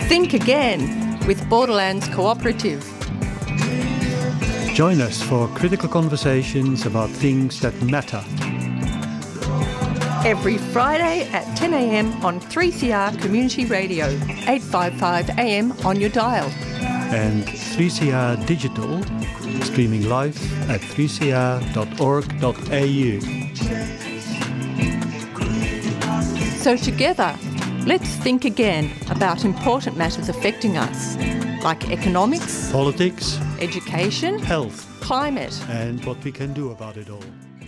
Think Again with Borderlands Cooperative. Join us for critical conversations about things that matter. Every Friday at 10 a.m. on 3CR Community Radio, 855 AM on your dial. And 3CR Digital, streaming live at 3cr.org.au. So together, let's think again about important matters affecting us, like economics, Politics, education, health, climate, and what we can do about it all.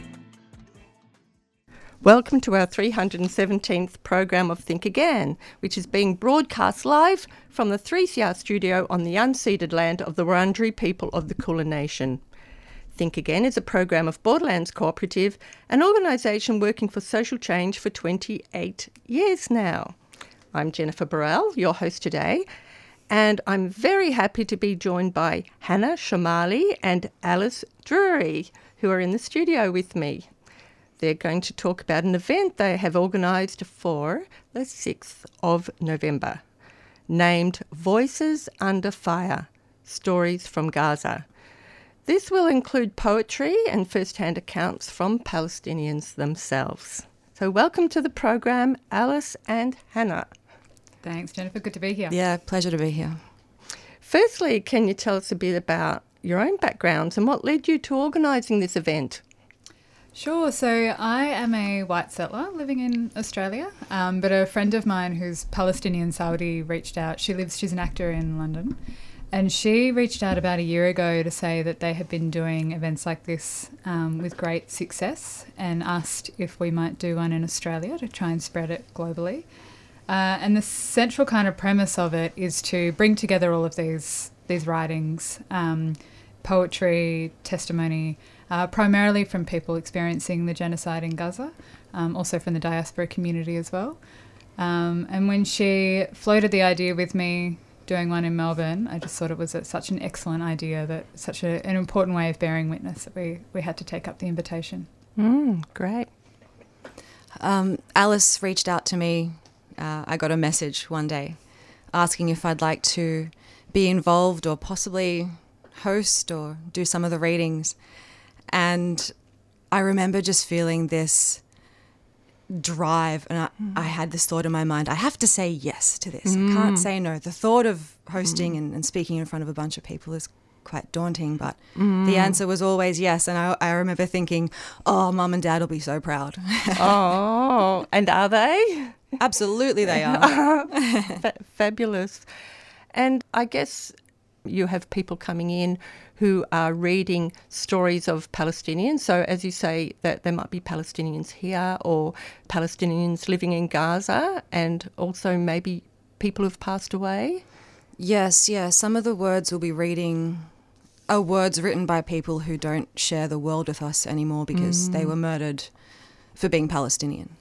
Welcome to our 317th program of Think Again, which is being broadcast live from the 3CR studio on the unceded land of the Wurundjeri people of the Kulin Nation. Think Again is a program of Borderlands Cooperative, an organisation working for social change for 28 years now. I'm Jennifer Burrell, your host today, and I'm very happy to be joined by Hannah Shamali and Alice Drury, who are in the studio with me. They're going to talk about an event they have organised for the 6th of November, named Voices Under Fire, Stories from Gaza. This will include poetry and first-hand accounts from Palestinians themselves. So welcome to the program, Alice and Hannah. Thanks, Jennifer. Good to be here. Yeah, pleasure to be here. Firstly, can you tell us a bit about your own backgrounds and what led you to organising this event? Sure. So I am a white settler living in Australia, but a friend of mine who's Palestinian Saudi reached out. She's an actor in London, and she reached out about a year ago to say that they had been doing events like this with great success and asked if we might do one in Australia to try and spread it globally. And the central kind of premise of it is to bring together all of these writings, poetry, testimony, primarily from people experiencing the genocide in Gaza, also from the diaspora community as well. And when she floated the idea with me doing one in Melbourne, I just thought it was such an excellent idea, that such an important way of bearing witness, that we had to take up the invitation. Great. Alice reached out to me. I got a message one day asking if I'd like to be involved or possibly host or do some of the readings. And I remember just feeling this drive, and I had this thought in my mind, I have to say yes to this. I can't say no. The thought of hosting and speaking in front of a bunch of people is quite daunting, but the answer was always yes. And I remember thinking, oh, Mum and Dad will be so proud. Oh, and are they? Absolutely they are. Fabulous. And I guess you have people coming in who are reading stories of Palestinians. So as you say, that there might be Palestinians here or Palestinians living in Gaza, and also maybe people who've passed away. Yes. Some of the words we'll be reading are words written by people who don't share the world with us anymore because they were murdered for being Palestinian.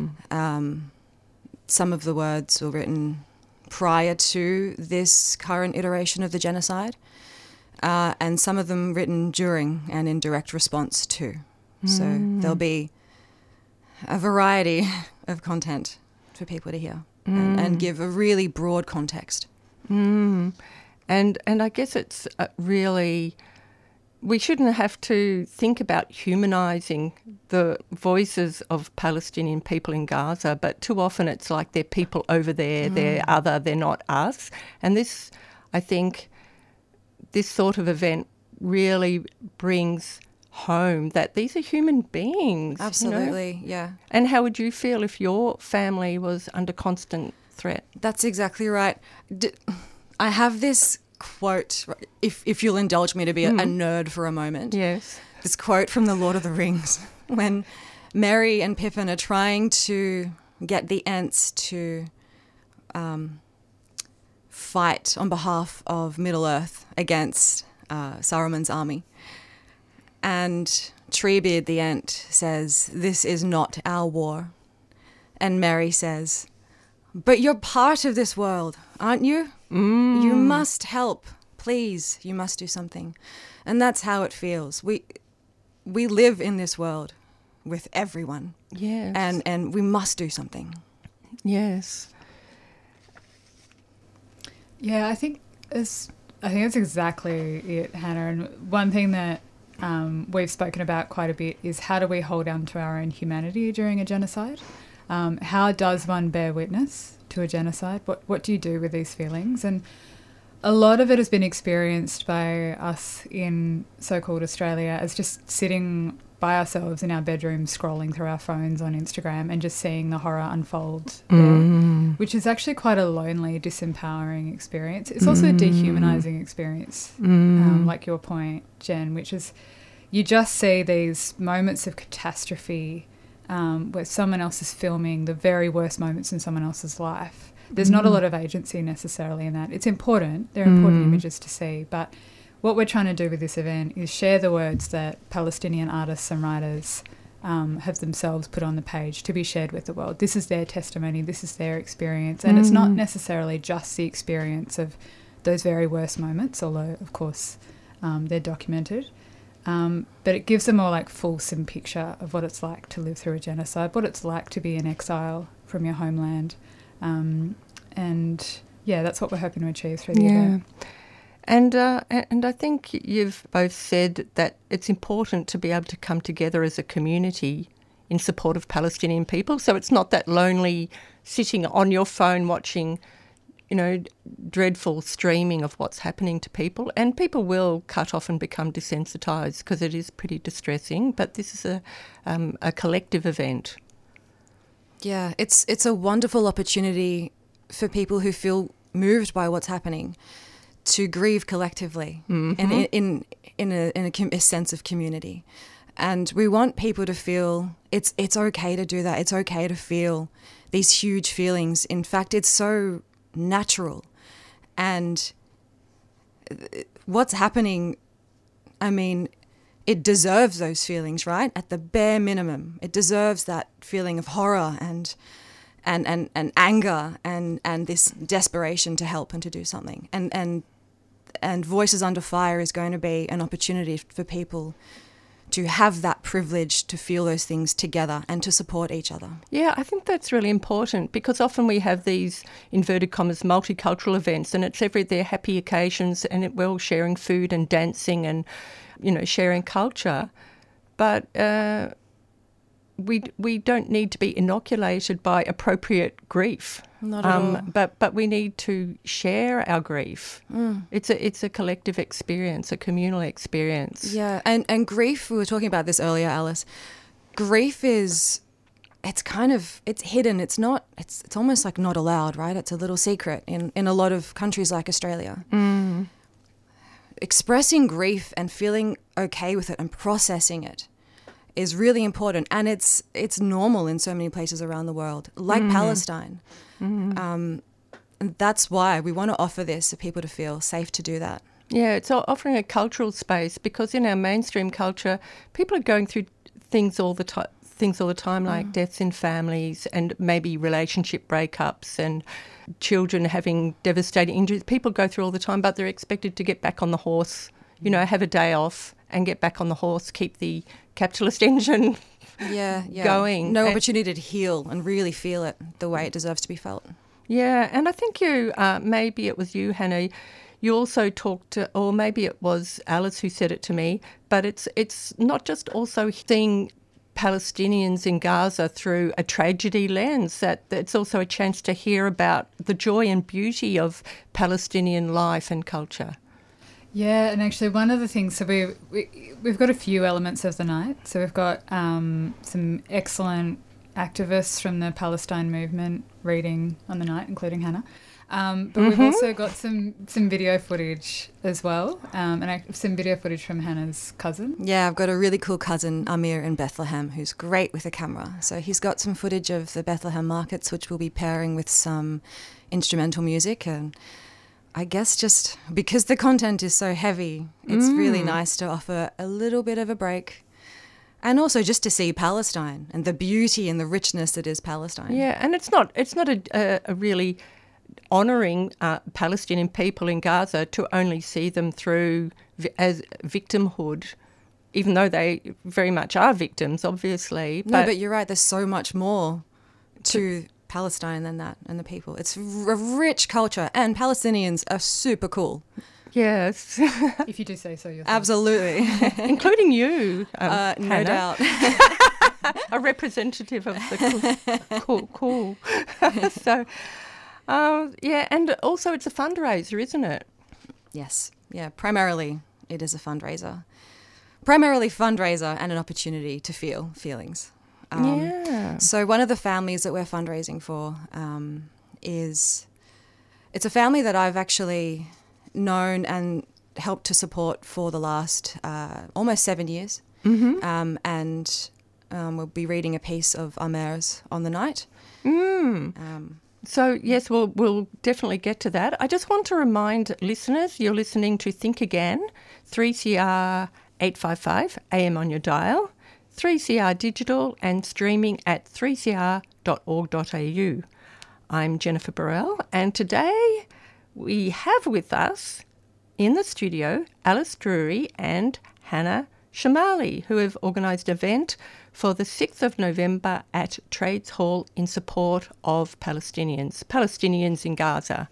Some of the words were written prior to this current iteration of the genocide, and some of them written during and in direct response to. So there'll be a variety of content for people to hear and give a really broad context. And I guess it's really, we shouldn't have to think about humanising the voices of Palestinian people in Gaza, but too often it's like they're people over there, they're other, they're not us. And this, I think, this sort of event really brings home that these are human beings. Absolutely, yeah. And how would you feel if your family was under constant threat? That's exactly right. I have this quote, if you'll indulge me to be a nerd for a moment. Yes. This quote from The Lord of the Rings, when Merry and Pippin are trying to get the Ents to fight on behalf of Middle-earth against Saruman's army. And Treebeard the Ent says, "This is not our war." And Merry says, "But you're part of this world, aren't you? You must help. Please, you must do something." And that's how it feels. We live in this world with everyone. Yes. And we must do something. Yes. Yeah, I think that's exactly it, Hannah. And one thing that we've spoken about quite a bit is how do we hold on to our own humanity during a genocide? How does one bear witness to a genocide? What do you do with these feelings? And a lot of it has been experienced by us in so-called Australia as just sitting by ourselves in our bedrooms, scrolling through our phones on Instagram and just seeing the horror unfold there, which is actually quite a lonely, disempowering experience. It's also a dehumanising experience, like your point, Jen, which is you just see these moments of catastrophe where someone else is filming the very worst moments in someone else's life. There's not a lot of agency necessarily in that. It's important. They're important images to see, but what we're trying to do with this event is share the words that Palestinian artists and writers have themselves put on the page to be shared with the world. This is their testimony, this is their experience, and it's not necessarily just the experience of those very worst moments, although, of course, they're documented. But it gives a more like fulsome picture of what it's like to live through a genocide, what it's like to be in exile from your homeland. And, yeah, that's what we're hoping to achieve through the event. And I think you've both said that it's important to be able to come together as a community in support of Palestinian people. So it's not that lonely sitting on your phone watching, dreadful streaming of what's happening to people. And people will cut off and become desensitised because it is pretty distressing. But this is a collective event. Yeah, it's a wonderful opportunity for people who feel moved by what's happening to grieve collectively and in a sense of community. And we want people to feel it's okay to do that. It's okay to feel these huge feelings. In fact, it's so natural. And what's happening, I mean, it deserves those feelings, right? At the bare minimum, it deserves that feeling of horror and anger and this desperation to help and to do something. And Voices Under Fire is going to be an opportunity for people to have that privilege to feel those things together and to support each other. Yeah, I think that's really important because often we have these, inverted commas, multicultural events and they're happy occasions and we're all sharing food and dancing and, sharing culture. But we don't need to be inoculated by appropriate grief. Not at all. But we need to share our grief. It's a collective experience, a communal experience. Yeah, and grief, we were talking about this earlier, Alice. Grief it's hidden. It's almost like not allowed, right? It's a little secret in a lot of countries like Australia. Expressing grief and feeling okay with it and processing it is really important, and it's normal in so many places around the world, like Palestine. And that's why we want to offer this for people to feel safe to do that. Yeah, it's offering a cultural space because in our mainstream culture, people are going through things all the time, like deaths in families and maybe relationship breakups and children having devastating injuries. People go through all the time, but they're expected to get back on the horse, have a day off and get back on the horse, keep the capitalist engine going. No opportunity to heal and really feel it the way it deserves to be felt. Yeah, and I think you, maybe it was you, Hannah, you also talked, or maybe it was Alice who said it to me, but it's not just also seeing Palestinians in Gaza through a tragedy lens, that it's also a chance to hear about the joy and beauty of Palestinian life and culture. Yeah, and actually one of the things, so we've got a few elements of the night. So we've got some excellent activists from the Palestine movement reading on the night, including Hannah. But we've also got some video footage as well, and some video footage from Hannah's cousin. Yeah, I've got a really cool cousin, Amir, in Bethlehem, who's great with a camera. So he's got some footage of the Bethlehem markets, which we'll be pairing with some instrumental music. And I guess just because the content is so heavy, it's really nice to offer a little bit of a break. And also just to see Palestine and the beauty and the richness that is Palestine. Yeah, and it's not a really honouring Palestinian people in Gaza to only see them through as victimhood, even though they very much are victims, obviously. But you're right, there's so much more to Palestine than that and the people. It's a rich culture, and Palestinians are super cool. Yes, If you do say so yourself. Absolutely. including you, No Hannah, doubt. a representative of the cool. So, yeah, and also it's a fundraiser, isn't it? Yes. Yeah, primarily it is a fundraiser. Primarily fundraiser and an opportunity to feel feelings. Yeah. So one of the families that we're fundraising for it's a family that I've actually known and helped to support for the last almost 7 years. Mm-hmm. And we'll be reading a piece of Amer's on the night. So, yes, we'll definitely get to that. I just want to remind listeners, you're listening to Think Again, 3CR 855 AM on your dial, 3CR digital and streaming at 3cr.org.au. I'm Jennifer Burrell, and today we have with us in the studio Alice Drury and Hannah Shamali, who have organised an event for the 6th of November at Trades Hall in support of Palestinians in Gaza,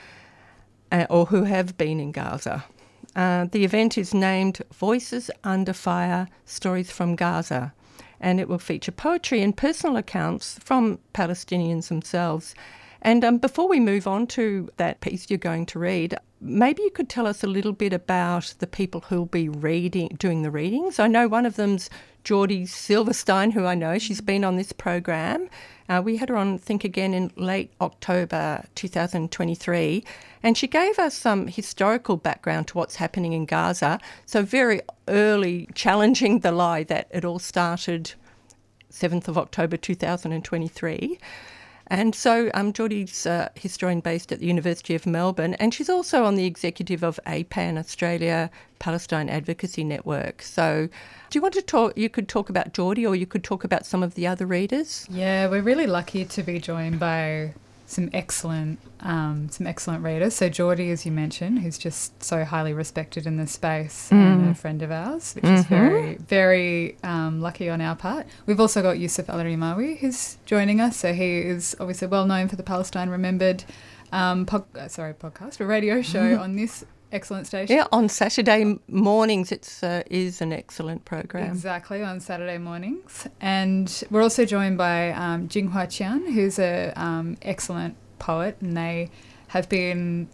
or who have been in Gaza. The event is named Voices Under Fire, Stories from Gaza, and it will feature poetry and personal accounts from Palestinians themselves. And before we move on to that piece you're going to read, maybe you could tell us a little bit about the people who'll be doing the readings. I know one of them's Geordie Silverstein, who I know. She's been on this program. We had her on Think Again in late October 2023, and she gave us some historical background to what's happening in Gaza. So very early, challenging the lie that it all started 7th of October 2023. And so Geordie's a historian based at the University of Melbourne, and she's also on the executive of APAN, Australia Palestine Advocacy Network. So do you want to talk, you could talk about Geordie, or you could talk about some of the other readers? Yeah, we're really lucky to be joined by some excellent readers. So Geordie, as you mentioned, who's just so highly respected in this space and a friend of ours, which is very, very lucky on our part. We've also got Yusuf Al-Rimawi, who's joining us. So he is obviously well known for the Palestine Remembered podcast, a radio show on this excellent station. Yeah, on Saturday mornings it is an excellent program. Exactly, on Saturday mornings. And we're also joined by Jinghua Qian, who's a excellent poet, and they have been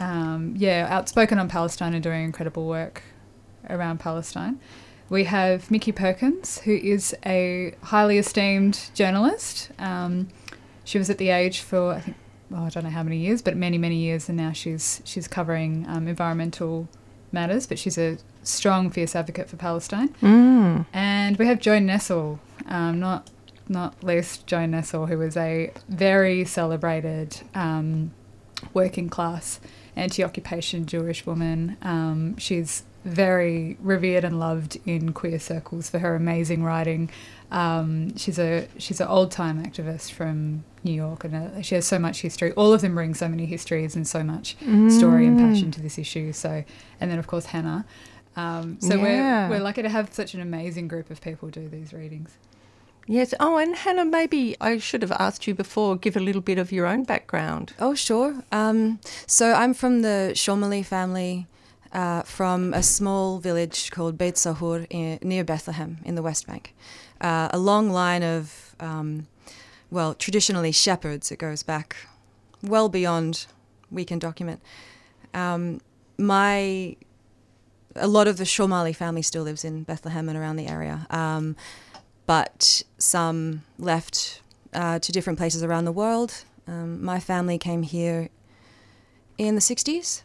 outspoken on Palestine and doing incredible work around Palestine. We have Mickey Perkins, who is a highly esteemed journalist. She was at The Age for, I think, I don't know how many years, but many, many years, and now she's covering environmental matters, but she's a strong, fierce advocate for Palestine. And we have Joan Nessel, not least Joan Nessel, who is a very celebrated working class anti-occupation Jewish woman. She's very revered and loved in queer circles for her amazing writing. She's an old-time activist from New York, and she has so much history. All of them bring so many histories and so much story and passion to this issue. So, and then of course Hannah. We're lucky to have such an amazing group of people do these readings. Yes. Oh, and Hannah, maybe I should have asked you before, give a little bit of your own background. Oh, sure. So I'm from the Shomali family, from a small village called Beit Sahur near Bethlehem in the West Bank. A long line of, traditionally shepherds. It goes back well beyond we can document. A lot of the Shomali family still lives in Bethlehem and around the area, but some left to different places around the world. My family came here in the 60s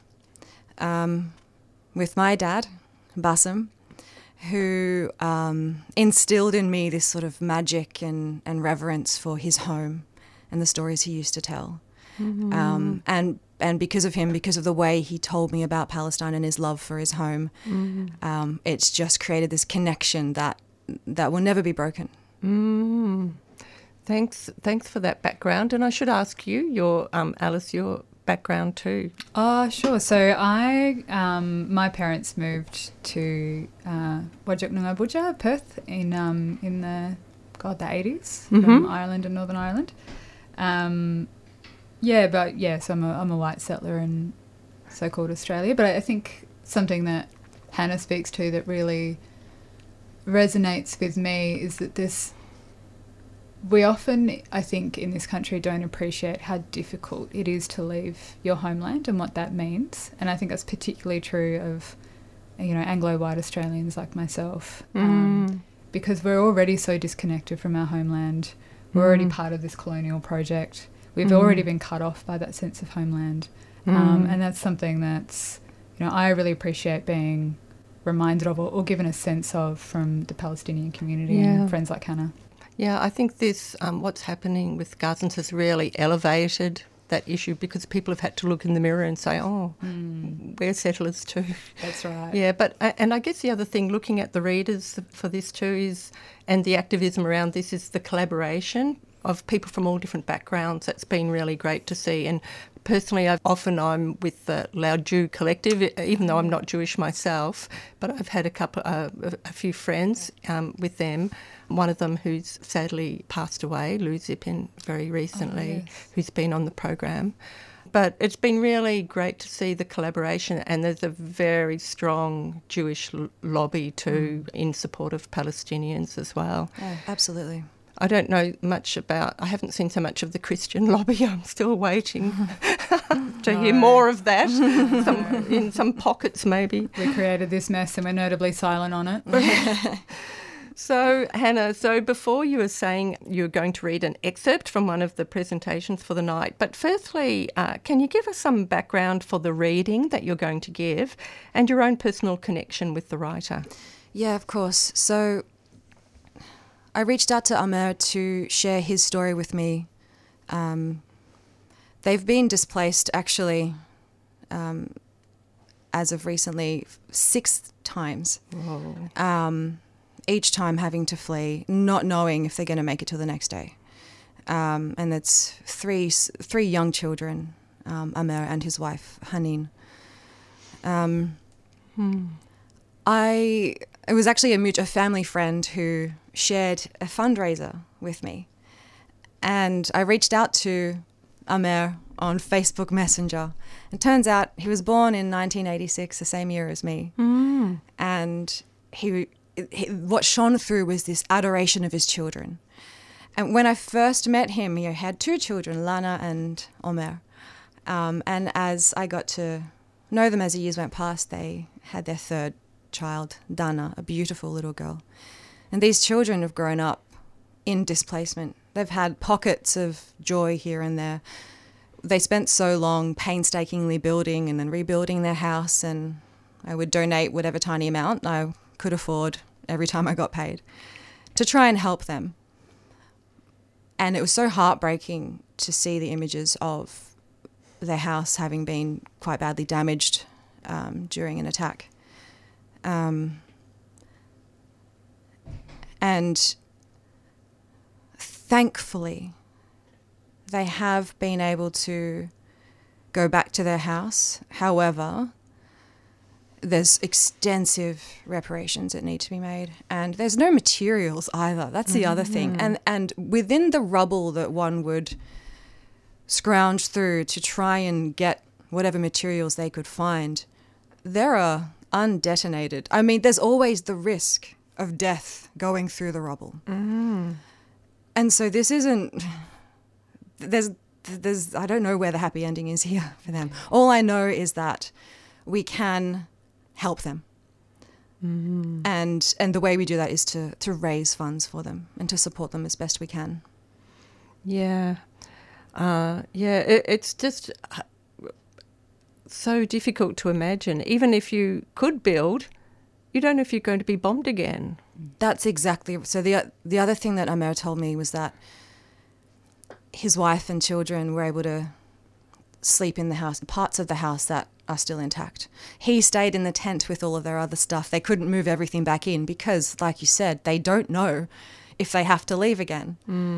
with my dad, Bassem, who instilled in me this sort of magic and reverence for his home and the stories he used to tell. And because of him, because of the way he told me about Palestine and his love for his home, it's just created this connection that will never be broken. Thanks for that background. And I should ask you, Alice, your background too. Oh, sure. So my parents moved to Wajak Noongar Budja, Perth, in the 80s, from Ireland and Northern Ireland. But yes, I'm a white settler in so-called Australia. But I think something that Hannah speaks to that really resonates with me is that we often, I think, in this country don't appreciate how difficult it is to leave your homeland and what that means. And I think that's particularly true of, Anglo-white Australians like myself, because we're already so disconnected from our homeland. We're already part of this colonial project. We've already been cut off by that sense of homeland. And that's something that's, I really appreciate being reminded of or given a sense of from the Palestinian community and friends like Hannah. Yeah, I think this, what's happening with Gazans has really elevated that issue because people have had to look in the mirror and say, we're settlers too. That's right. Yeah, and I guess the other thing, looking at the readers for this too is, and the activism around this is the collaboration of people from all different backgrounds. That's been really great to see. And personally, I'm with the Loud Jew Collective, even though I'm not Jewish myself, but I've had a few friends with them. One of them who's sadly passed away, Lou Zippin, very recently, who's been on the program. But it's been really great to see the collaboration, and there's a very strong Jewish lobby too in support of Palestinians as well. Oh, absolutely. I don't know much I haven't seen so much of the Christian lobby. I'm still waiting to hear more of that, in some pockets maybe. We created this mess and we're notably silent on it. So, Hannah, before you were saying you were going to read an excerpt from one of the presentations for the night, but firstly, can you give us some background for the reading that you're going to give and your own personal connection with the writer? Yeah, of course. So I reached out to Amer to share his story with me. They've been displaced, actually, as of recently, 6 times. Whoa. Each time having to flee, not knowing if they're going to make it till the next day. And it's three young children, Amer and his wife, Hanin. It was actually a family friend who shared a fundraiser with me. And I reached out to Amer on Facebook Messenger. It turns out he was born in 1986, the same year as me. And what shone through was this adoration of his children. And when I first met him, he had 2 children, Lana and Omer. And as I got to know them as the years went past, they had their 3rd child, Dana, a beautiful little girl. And these children have grown up in displacement. They've had pockets of joy here and there. They spent so long painstakingly building and then rebuilding their house, and I would donate whatever tiny amount I could afford every time I got paid to try and help them. And it was so heartbreaking to see the images of their house having been quite badly damaged during an attack. And thankfully, they have been able to go back to their house. However, there's extensive reparations that need to be made, and there's no materials either. That's the other thing. And within the rubble that one would scrounge through to try and get whatever materials they could find, there are undetonated. I mean, there's always the risk of death going through the rubble. And so this isn't, there's I don't know where the happy ending is here for them. All I know is that we can help them. And the way we do that is to raise funds for them and to support them as best we can. Yeah. It's just so difficult to imagine. Even if you could build, you don't know if you're going to be bombed again. That's exactly. So the other thing that Amer told me was that his wife and children were able to sleep in the house, parts of the house that are still intact. He stayed in the tent with all of their other stuff. They couldn't move everything back in because, like you said, they don't know if they have to leave again.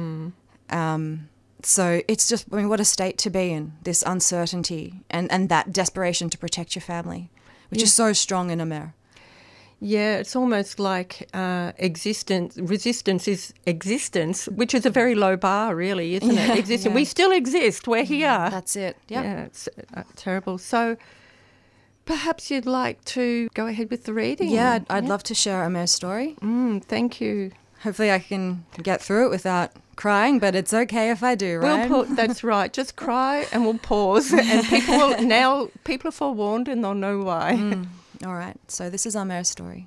So it's just, I mean, what a state to be in, this uncertainty and that desperation to protect your family, which is so strong in Amer. Yeah, it's almost like resistance is existence, which is a very low bar, really, isn't it? Existence. Yeah. We still exist. We're here. That's it. Yep. Yeah, it's terrible. So perhaps you'd like to go ahead with the reading. Yeah, I'd love to share Omer's story. Thank you. Hopefully I can get through it without crying, but it's okay if I do, right? That's right. Just cry and we'll pause. And people are forewarned and they'll know why. All right, so this is Omer's story.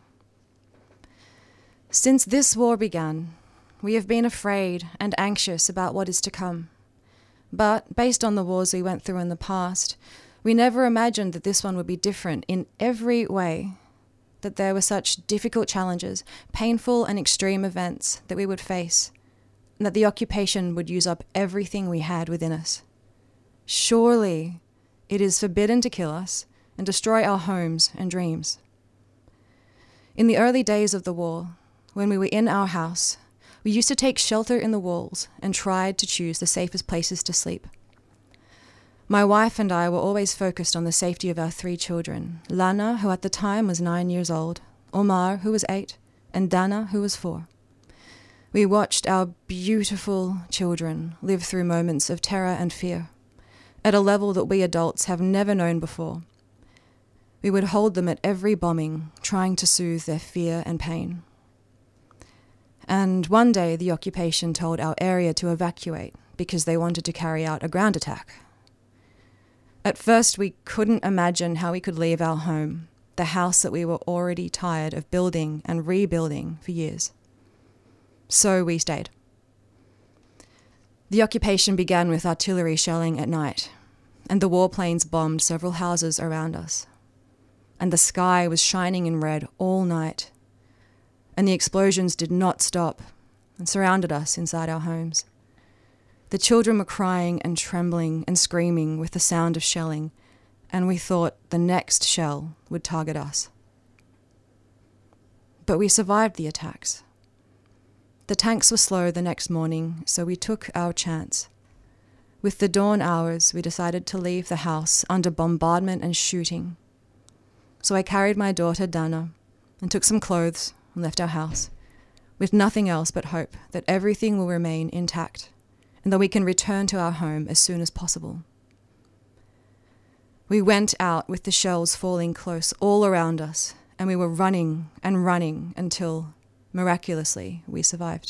Since this war began, we have been afraid and anxious about what is to come. But based on the wars we went through in the past, we never imagined that this one would be different in every way, that there were such difficult challenges, painful and extreme events that we would face, and that the occupation would use up everything we had within us. Surely it is forbidden to kill us and destroy our homes and dreams. In the early days of the war, when we were in our house, we used to take shelter in the walls and tried to choose the safest places to sleep. My wife and I were always focused on the safety of our 3 children, Lana, who at the time was 9 years old, Omar, who was 8, and Dana, who was 4. We watched our beautiful children live through moments of terror and fear, at a level that we adults have never known before. We would hold them at every bombing, trying to soothe their fear and pain. And one day the occupation told our area to evacuate because they wanted to carry out a ground attack. At first we couldn't imagine how we could leave our home, the house that we were already tired of building and rebuilding for years. So we stayed. The occupation began with artillery shelling at night, and the warplanes bombed several houses around us. And the sky was shining in red all night, and the explosions did not stop and surrounded us inside our homes. The children were crying and trembling and screaming with the sound of shelling, and we thought the next shell would target us. But we survived the attacks. The tanks were slow the next morning, so we took our chance. With the dawn hours, we decided to leave the house under bombardment and shooting. So I carried my daughter Dana and took some clothes and left our house, with nothing else but hope that everything will remain intact and that we can return to our home as soon as possible. We went out with the shells falling close all around us, and we were running and running until, miraculously, we survived.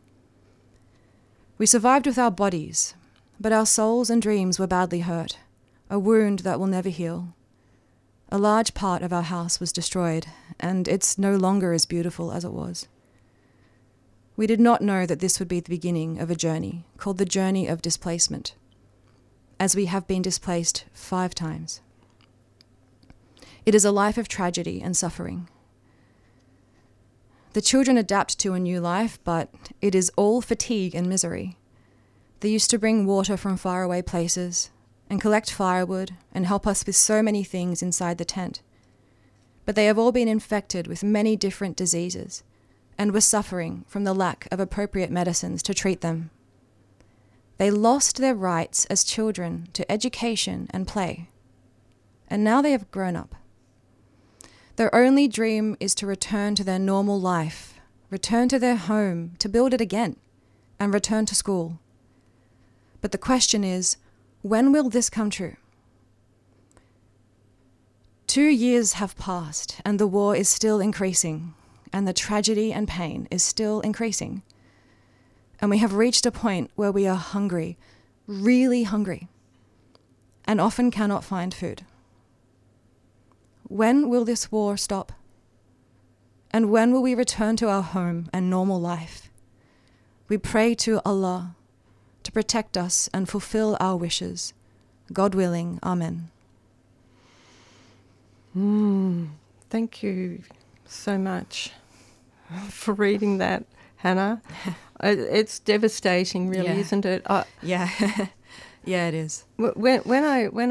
We survived with our bodies, but our souls and dreams were badly hurt, a wound that will never heal. A large part of our house was destroyed, and it's no longer as beautiful as it was. We did not know that this would be the beginning of a journey called the journey of displacement, as we have been displaced 5 times. It is a life of tragedy and suffering. The children adapt to a new life, but it is all fatigue and misery. They used to bring water from faraway places and collect firewood and help us with so many things inside the tent. But they have all been infected with many different diseases and were suffering from the lack of appropriate medicines to treat them. They lost their rights as children to education and play, and now they have grown up. Their only dream is to return to their normal life, return to their home, to build it again, and return to school. But the question is, when will this come true? 2 years have passed, and the war is still increasing, and the tragedy and pain is still increasing. And we have reached a point where we are hungry, really hungry, and often cannot find food. When will this war stop? And when will we return to our home and normal life? We pray to Allah to protect us and fulfill our wishes. God willing, Amen. Thank you so much for reading that, Hannah. It's devastating, really, Yeah. isn't it? Yeah, yeah, it is. When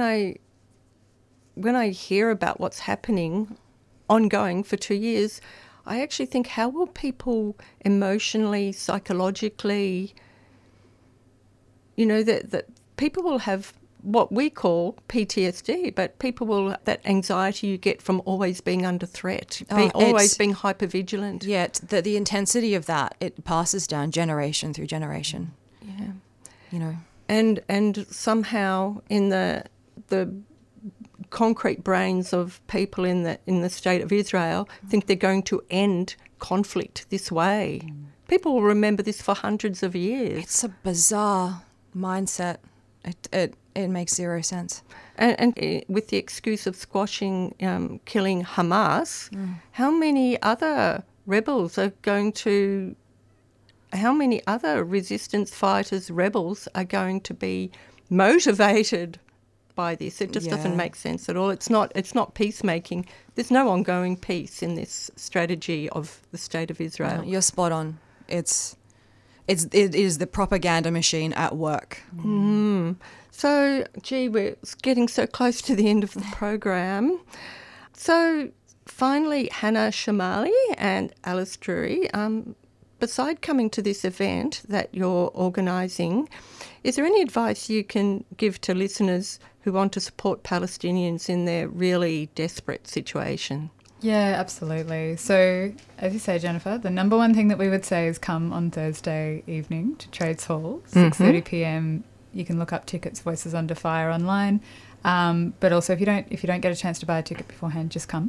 I hear about what's happening, ongoing for 2 years, I actually think, how will people emotionally, psychologically, that people will have what we call PTSD, but people will, that anxiety you get from always being under threat, always being hypervigilant. Yeah, the intensity of that, it passes down generation through generation. Yeah. You know. And somehow in the concrete brains of people in the state of Israel think they're going to end conflict this way. People will remember this for hundreds of years. It's a bizarre mindset. It makes zero sense. And with the excuse of squashing, killing Hamas, how many other rebels are going to... How many other resistance fighters, rebels, are going to be motivated by this? It just doesn't make sense at all. It's not peacemaking. There's no ongoing peace in this strategy of the State of Israel. You're spot on. It is the propaganda machine at work. So, gee, we're getting so close to the end of the program. So, finally, Hannah Shamali and Alice Drury, beside coming to this event that you're organising, is there any advice you can give to listeners who want to support Palestinians in their really desperate situation? Yeah, absolutely. So, as you say, Jennifer, the number one thing that we would say is come on Thursday evening to Trades Hall, 6:30 p.m. You can look up tickets, Voices Under Fire, online. But also, if you don't get a chance to buy a ticket beforehand, just come.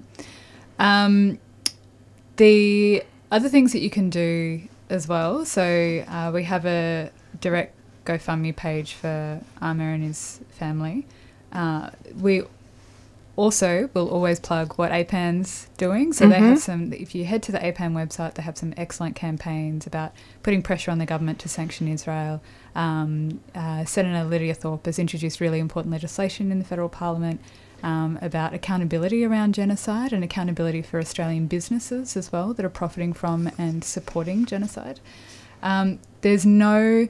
The other things that you can do as well. So we have a direct GoFundMe page for Amir and his family. We also will always plug what APAN's doing. So they have some, if you head to the APAN website, they have some excellent campaigns about putting pressure on the government to sanction Israel. Senator Lydia Thorpe has introduced really important legislation in the federal parliament about accountability around genocide and accountability for Australian businesses as well that are profiting from and supporting genocide. There's no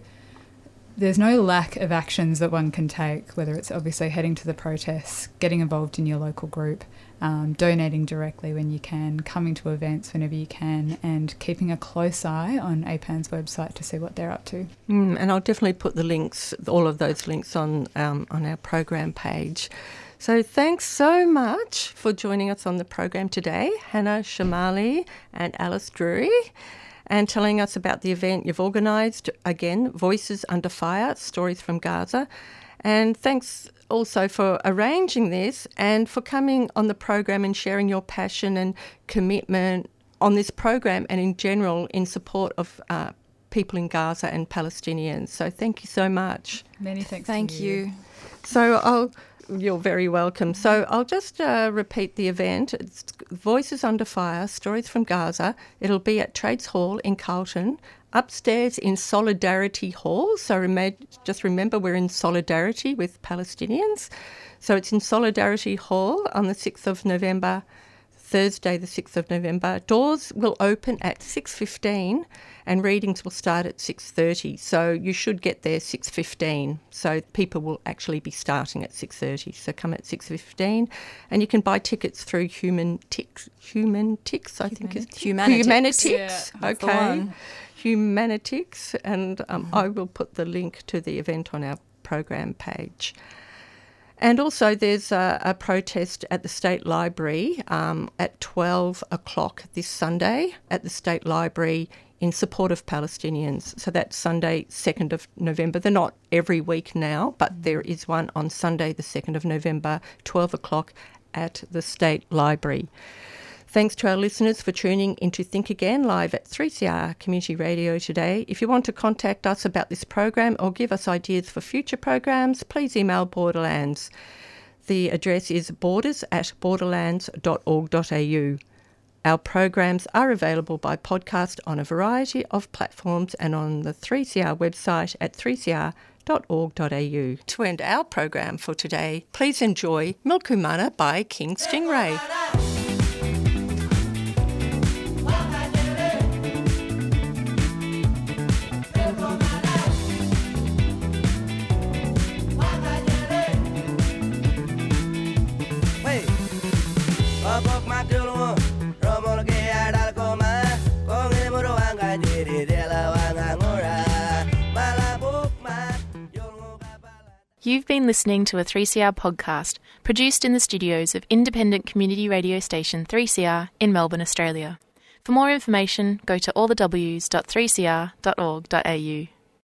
lack of actions that one can take, whether it's obviously heading to the protests, getting involved in your local group, donating directly when you can, coming to events whenever you can, and keeping a close eye on APAN's website to see what they're up to. And I'll definitely put the links, all of those links on our program page. So thanks so much for joining us on the program today, Hannah Shamali and Alice Drury, and telling us about the event you've organised, again, Voices Under Fire, Stories from Gaza. And thanks also for arranging this and for coming on the program and sharing your passion and commitment on this program and in general in support of people in Gaza and Palestinians. So thank you so much. Many thanks. Thank you. So you're very welcome. So I'll just repeat the event. It's Voices Under Fire, Stories from Gaza. It'll be at Trades Hall in Carlton, upstairs in Solidarity Hall. So just remember we're in solidarity with Palestinians. So it's in Solidarity Hall on the 6th of November, Thursday the 6th of November. Doors will open at 6:15 and readings will start at 6:30. So you should get there 6:15. So people will actually be starting at 6:30. So come at 6:15 and you can buy tickets through Humanitix, I think it's Humanitix. Yeah, okay. Humanitix, and I will put the link to the event on our program page. And also there's a protest at the State Library at 12 o'clock this Sunday at the State Library in support of Palestinians. So that's Sunday, 2nd of November. They're not every week now, but there is one on Sunday, the 2nd of November, 12 o'clock at the State Library. Thanks to our listeners for tuning into Think Again live at 3CR Community Radio today. If you want to contact us about this program or give us ideas for future programs, please email Borderlands. The address is borders@borderlands.org.au. Our programs are available by podcast on a variety of platforms and on the 3CR website at 3cr.org.au. To end our program for today, please enjoy Milkumana by King Stingray. You've been listening to a 3CR podcast produced in the studios of independent community radio station 3CR in Melbourne, Australia. For more information, go to allthews.3cr.org.au.